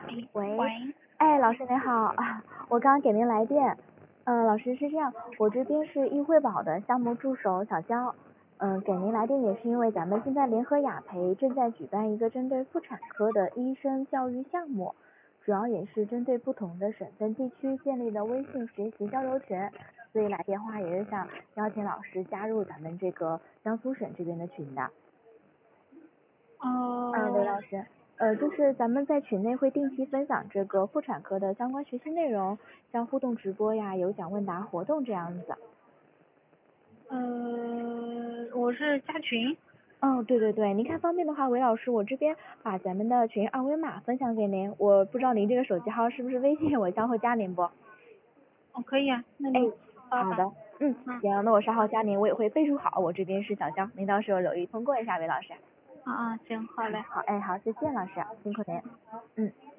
喂， 喂， 哎，老师您好，我刚刚给您来电，老师是这样，我这边是易惠宝的项目助手小娇，给您来电也是因为咱们现在联合雅培正在举办一个针对妇产科的医生教育项目，主要也是针对不同的省份地区建立的微信学习交流群，所以来电话也是想邀请老师加入咱们这个江苏省这边的群的。韦老师，就是咱们在群内会定期分享这个妇产科的相关学习内容，像互动直播呀、有奖问答活动这样子。 我是加群。 对对对，您看方便的话，韦老师，我这边把咱们的群二维码分享给您，我不知道您这个手机号是不是微信，我稍后加您不？ 哦，可以啊，那哎， 你发吧。 好的，行，那我稍后加您，我也会备注好，我这边是小江，您到时候留意通过一下，韦老师。 行，好嘞。 好，哎，好，再见，老师，辛苦您。